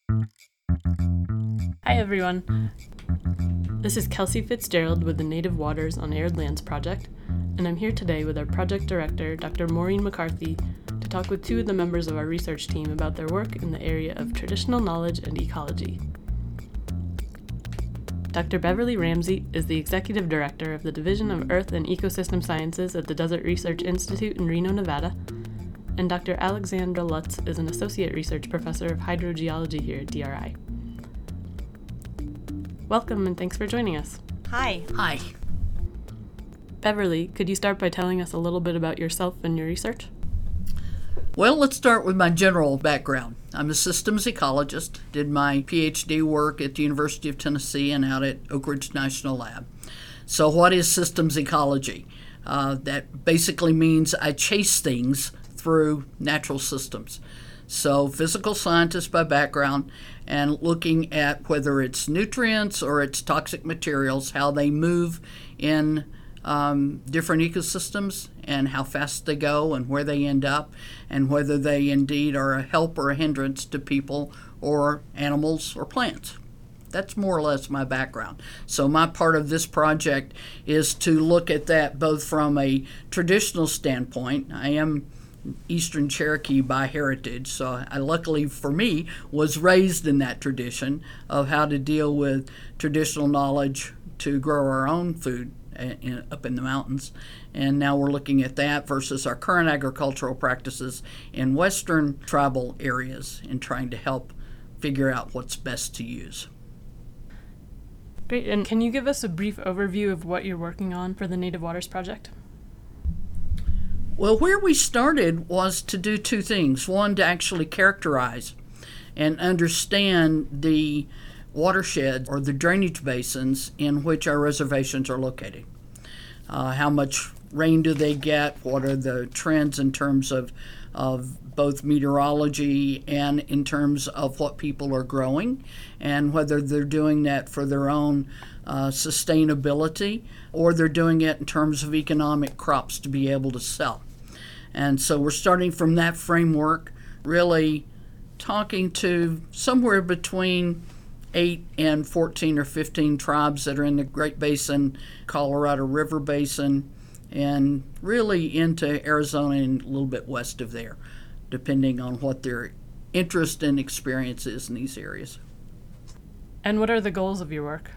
Hi everyone, this is Kelsey Fitzgerald with the Native Waters on Arid Lands project, and I'm here today with our project director, Dr. Maureen McCarthy, to talk with two of the members of our research team about their work in the area of traditional knowledge and ecology. Dr. Beverly Ramsey is the Executive Director of the Division of Earth and Ecosystem Sciences at the Desert Research Institute in Reno, Nevada, and Dr. Alexandra Lutz is an Associate Research Professor of Hydrogeology here at DRI. Welcome and thanks for joining us. Hi. Hi. Beverly, could you start by telling us a little bit about yourself and your research? Well, let's start with my general background. I'm a systems ecologist, did my PhD work at the University of Tennessee and out at Oak Ridge National Lab. So what is systems ecology? That basically means I chase things through natural systems. So physical scientist by background and looking at whether it's nutrients or it's toxic materials, how they move in different ecosystems and how fast they go and where they end up and whether they indeed are a help or a hindrance to people or animals or plants. That's more or less my background. So my part of this project is to look at that both from a traditional standpoint. I am Eastern Cherokee by heritage, so I luckily for me was raised in that tradition of how to deal with traditional knowledge to grow our own food up in the mountains. And now we're looking at that versus our current agricultural practices in Western tribal areas and trying to help figure out what's best to use. Great, and can you give us a brief overview of what you're working on for the Native Waters Project? Well, where we started was to do two things. One, to actually characterize and understand the watersheds or the drainage basins in which our reservations are located. How much rain do they get? What are the trends in terms of both meteorology and in terms of what people are growing, and whether they're doing that for their own sustainability or they're doing it in terms of economic crops to be able to sell. And so we're starting from that framework, really talking to somewhere between 8 and 14 or 15 tribes that are in the Great Basin, Colorado River Basin, and really into Arizona and a little bit west of there, depending on what their interest and experience is in these areas. And what are the goals of your work?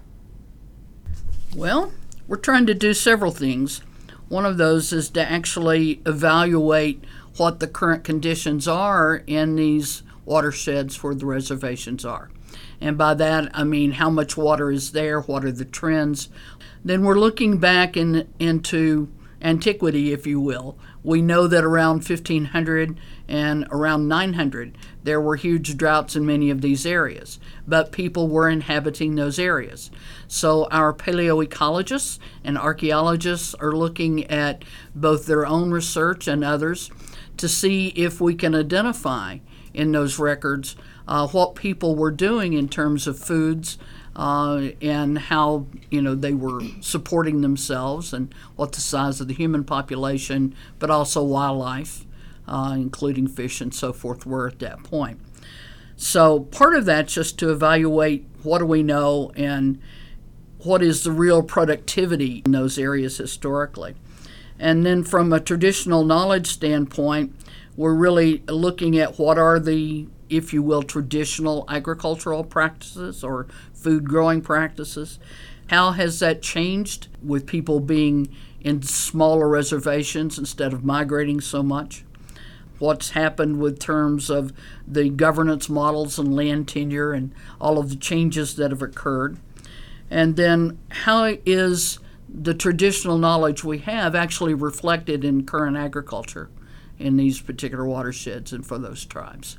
Well, we're trying to do several things. One of those is to actually evaluate what the current conditions are in these watersheds where the reservations are. And by that, I mean how much water is there, what are the trends. Then we're looking back into antiquity, if you will. We know that around 1500 and around 900, there were huge droughts in many of these areas, but people were inhabiting those areas. So our paleoecologists and archaeologists are looking at both their own research and others to see if we can identify in those records what people were doing in terms of foods and how they were supporting themselves and what the size of the human population, but also wildlife, including fish and so forth, were at that point. So part of that's just to evaluate what do we know and what is the real productivity in those areas historically. And then from a traditional knowledge standpoint, we're really looking at what are the, if you will, traditional agricultural practices or food growing practices. How has that changed with people being in smaller reservations instead of migrating so much? What's happened with terms of the governance models and land tenure and all of the changes that have occurred? And then how is the traditional knowledge we have actually reflected in current agriculture in these particular watersheds and for those tribes?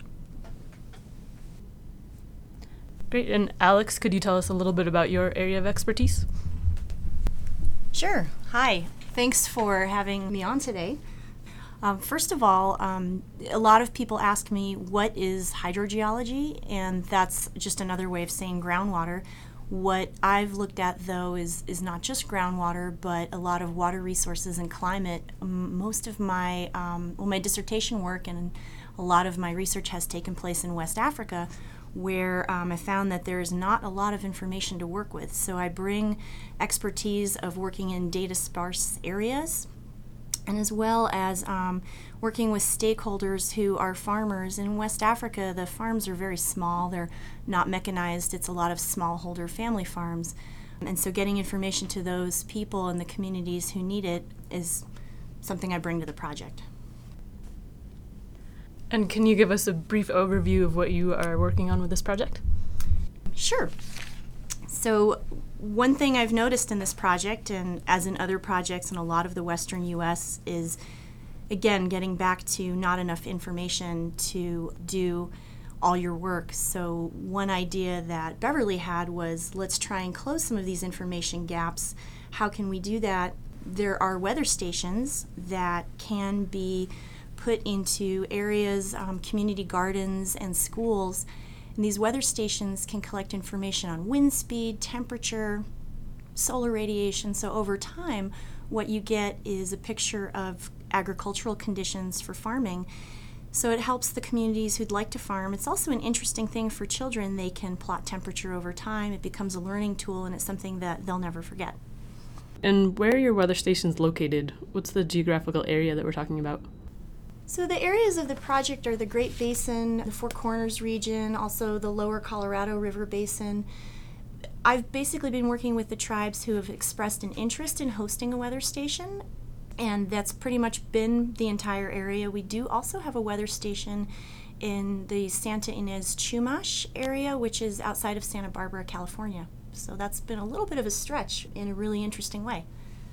Great, and Alex, could you tell us a little bit about your area of expertise? Sure. Hi. Thanks for having me on today. First of all, a lot of people ask me, what is hydrogeology? And that's just another way of saying groundwater. What I've looked at, though, is not just groundwater, but a lot of water resources and climate. Most of my my dissertation work and a a lot of my research has taken place in West Africa, where I found that there is not a lot of information to work with. So I bring expertise of working in data sparse areas, and as well as working with stakeholders who are farmers. In West Africa, the farms are very small. They're not mechanized. It's a lot of smallholder family farms. And so getting information to those people and the communities who need it is something I bring to the project. And can you give us a brief overview of what you are working on with this project? Sure. So one thing I've noticed in this project, and as in other projects in a lot of the western U.S., is, again, getting back to not enough information to do all your work. So one idea that Beverly had was, let's try and close some of these information gaps. How can we do that? There are weather stations that can be put into areas, community gardens and schools. And these weather stations can collect information on wind speed, temperature, solar radiation. So over time, what you get is a picture of agricultural conditions for farming. So it helps the communities who'd like to farm. It's also an interesting thing for children. They can plot temperature over time. It becomes a learning tool, and it's something that they'll never forget. And where are your weather stations located? What's the geographical area that we're talking about? So the areas of the project are the Great Basin, the Four Corners region, also the lower Colorado River Basin. I've basically been working with the tribes who have expressed an interest in hosting a weather station, and that's pretty much been the entire area. We do also have a weather station in the Santa Ynez Chumash area, which is outside of Santa Barbara, California. So that's been a little bit of a stretch in a really interesting way.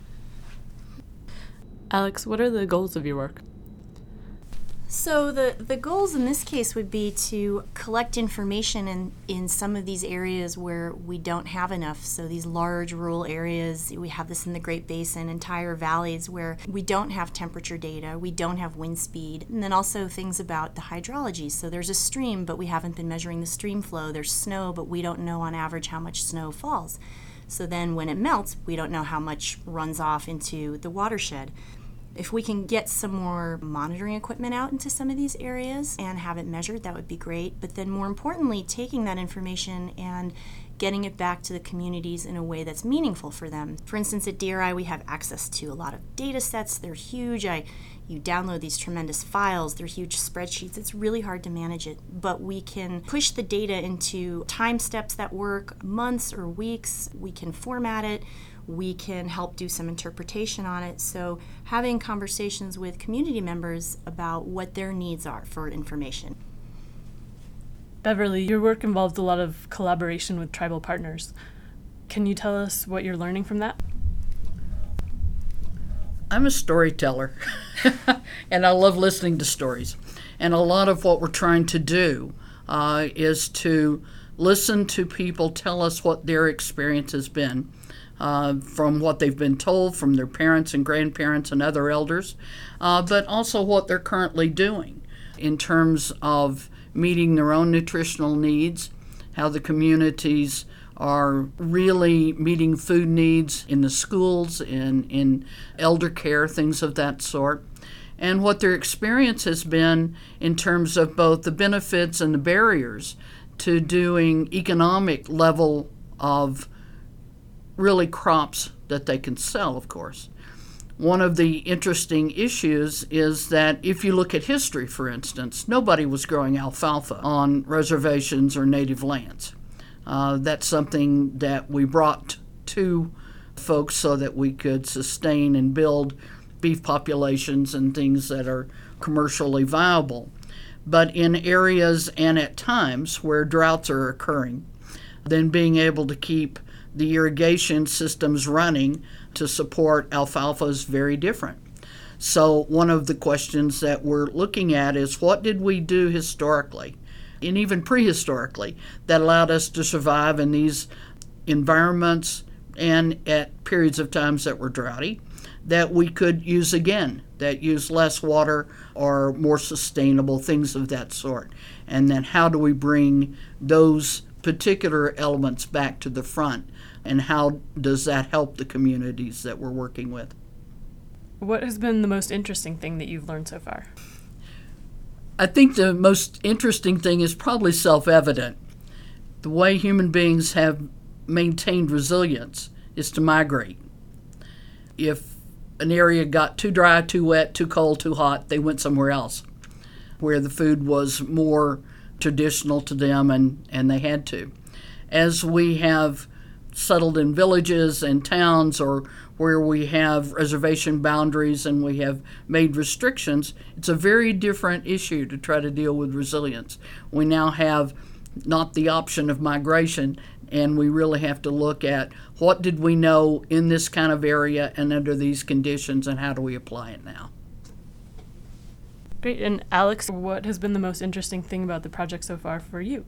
Alex, what are the goals of your work? So the goals in this case would be to collect information in some of these areas where we don't have enough. So these large rural areas, we have this in the Great Basin, entire valleys where we don't have temperature data, we don't have wind speed, and then also things about the hydrology. So there's a stream, but we haven't been measuring the stream flow. There's snow, but we don't know on average how much snow falls. So then when it melts, we don't know how much runs off into the watershed. If we can get some more monitoring equipment out into some of these areas and have it measured, that would be great. But then more importantly, taking that information and getting it back to the communities in a way that's meaningful for them. For instance, at DRI, we have access to a lot of data sets. They're huge. You download these tremendous files. They're huge spreadsheets. It's really hard to manage it. But we can push the data into time steps that work, months or weeks. We can format it. We can help do some interpretation on it. So having conversations with community members about what their needs are for information. Beverly, your work involves a lot of collaboration with tribal partners. Can you tell us what you're learning from that? I'm a storyteller, and I love listening to stories. And a lot of what we're trying to do is to listen to people tell us what their experience has been, from what they've been told from their parents and grandparents and other elders, but also what they're currently doing in terms of meeting their own nutritional needs, how the communities are really meeting food needs in the schools, in elder care, things of that sort, and what their experience has been in terms of both the benefits and the barriers to doing economic level of really crops that they can sell, of course. One of the interesting issues is that if you look at history, for instance, nobody was growing alfalfa on reservations or native lands. That's something that we brought to folks so that we could sustain and build beef populations and things that are commercially viable. But in areas and at times where droughts are occurring, then being able to keep the irrigation systems running to support alfalfa is very different. So one of the questions that we're looking at is, what did we do historically and even prehistorically that allowed us to survive in these environments and at periods of times that were droughty that we could use again, that use less water or more sustainable, things of that sort. And then how do we bring those particular elements back to the front, and how does that help the communities that we're working with? What has been the most interesting thing that you've learned so far? I think the most interesting thing is probably self-evident. The way human beings have maintained resilience is to migrate. If an area got too dry, too wet, too cold, too hot, they went somewhere else where the food was more traditional to them and they had to. As we have settled in villages and towns or where we have reservation boundaries and we have made restrictions, it's a very different issue to try to deal with resilience. We now have not the option of migration, and we really have to look at what did we know in this kind of area and under these conditions, and how do we apply it now. Great. And Alex, what has been the most interesting thing about the project so far for you?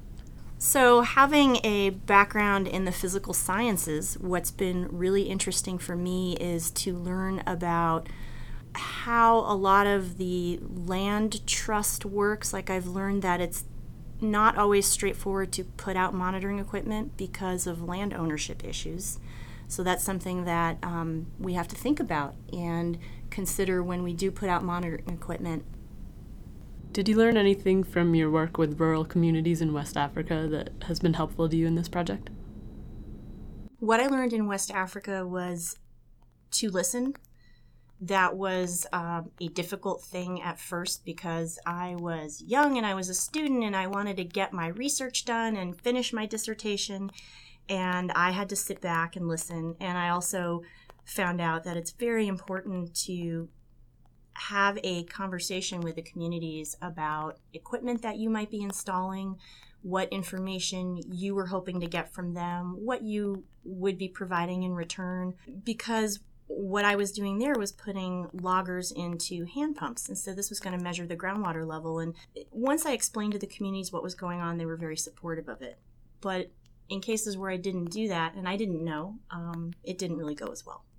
So having a background in the physical sciences, what's been really interesting for me is to learn about how a lot of the land trust works. Like I've learned that it's not always straightforward to put out monitoring equipment because of land ownership issues. So that's something that we have to think about and consider when we do put out monitoring equipment. Did you learn anything from your work with rural communities in West Africa that has been helpful to you in this project? What I learned in West Africa was to listen. That was a difficult thing at first because I was young and I was a student and I wanted to get my research done and finish my dissertation, and I had to sit back and listen. And I also found out that it's very important to have a conversation with the communities about equipment that you might be installing, what information you were hoping to get from them, what you would be providing in return, because what I was doing there was putting loggers into hand pumps, and so this was going to measure the groundwater level. And once I explained to the communities what was going on, they were very supportive of it. But in cases where I didn't do that and I didn't know, it didn't really go as well.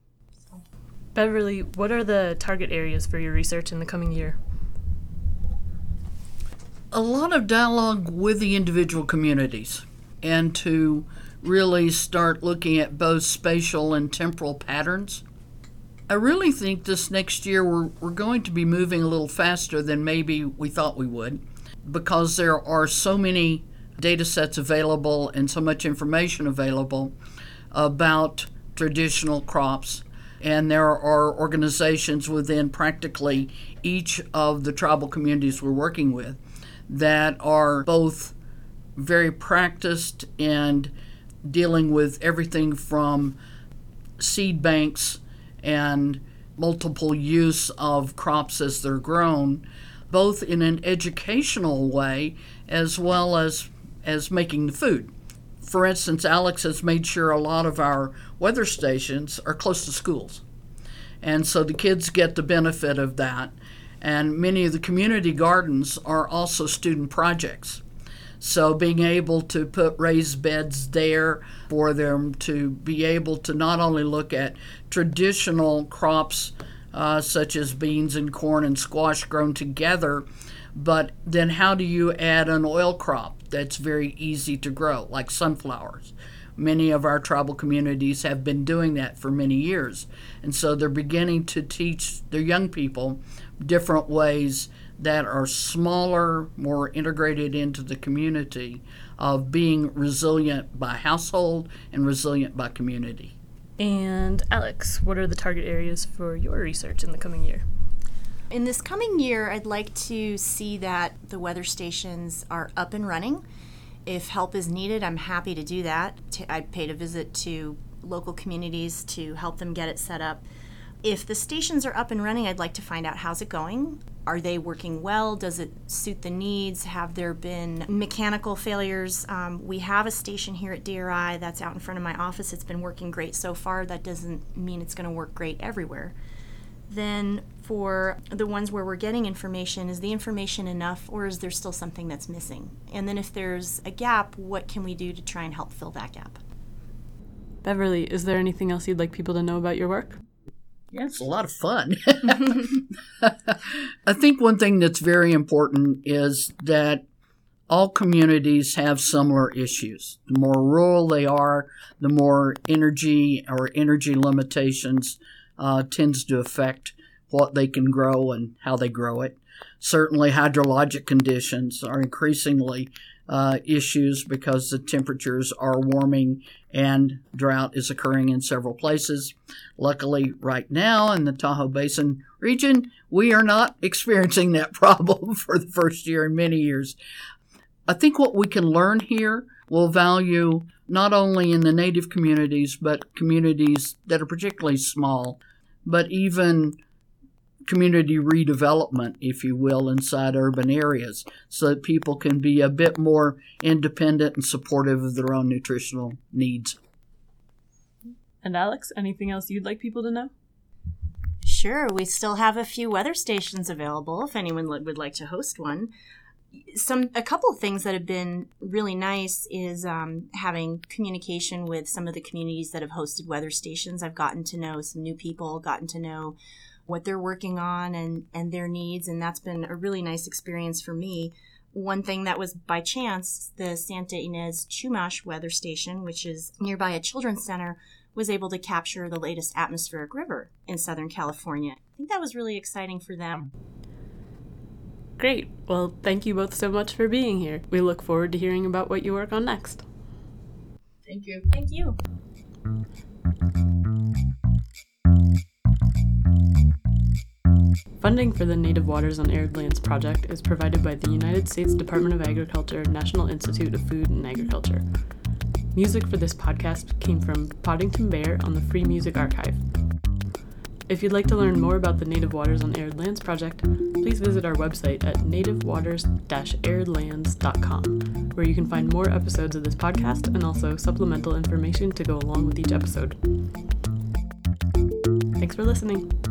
Beverly, what are the target areas for your research in the coming year? A lot of dialogue with the individual communities, and to really start looking at both spatial and temporal patterns. I really think this next year we're going to be moving a little faster than maybe we thought we would, because there are so many data sets available and so much information available about traditional crops. And there are organizations within practically each of the tribal communities we're working with that are both very practiced and dealing with everything from seed banks and multiple use of crops as they're grown, both in an educational way as well as making the food. For instance, Alex has made sure a lot of our weather stations are close to schools. And so the kids get the benefit of that. And many of the community gardens are also student projects. So being able to put raised beds there for them to be able to not only look at traditional crops such as beans and corn and squash grown together, but then how do you add an oil crop that's very easy to grow, like sunflowers? Many of our tribal communities have been doing that for many years. And so they're beginning to teach their young people different ways that are smaller, more integrated into the community of being resilient by household and resilient by community. And Alex, what are the target areas for your research in the coming year? In this coming year, I'd like to see that the weather stations are up and running. If help is needed, I'm happy to do that. I paid a visit to local communities to help them get it set up. If the stations are up and running, I'd like to find out how's it going. Are they working well? Does it suit the needs? Have there been mechanical failures? We have a station here at DRI that's out in front of my office. It's been working great so far. That doesn't mean it's going to work great everywhere. Then for the ones where we're getting information, is the information enough, or is there still something that's missing? And then if there's a gap, what can we do to try and help fill that gap? Beverly, is there anything else you'd like people to know about your work? Yeah, it's a lot of fun. I think one thing that's very important is that all communities have similar issues. The more rural they are, the more energy or energy limitations tends to affect what they can grow and how they grow it. Certainly hydrologic conditions are increasingly issues because the temperatures are warming and drought is occurring in several places. Luckily, right now in the Tahoe Basin region, we are not experiencing that problem for the first year in many years. I think what we can learn here will value not only in the native communities, but communities that are particularly small, but even community redevelopment, if you will, inside urban areas, so that people can be a bit more independent and supportive of their own nutritional needs. And Alex, anything else you'd like people to know? Sure, we still have a few weather stations available if anyone would like to host one. A couple of things that have been really nice is having communication with some of the communities that have hosted weather stations. I've gotten to know some new people, gotten to know what they're working on and their needs, and that's been a really nice experience for me. One thing that was by chance, the Santa Ynez Chumash weather station, which is nearby a children's center, was able to capture the latest atmospheric river in Southern California. I think that was really exciting for them. Great. Well, thank you both so much for being here. We look forward to hearing about what you work on next. Thank you. Thank you. Funding for the Native Waters on Arid Lands project is provided by the United States Department of Agriculture National Institute of Food and Agriculture. Music for this podcast came from Poddington Bear on the Free Music Archive. If you'd like to learn more about the Native Waters on Arid Lands project, please visit our website at nativewaters-aridlands.com, where you can find more episodes of this podcast and also supplemental information to go along with each episode. Thanks for listening.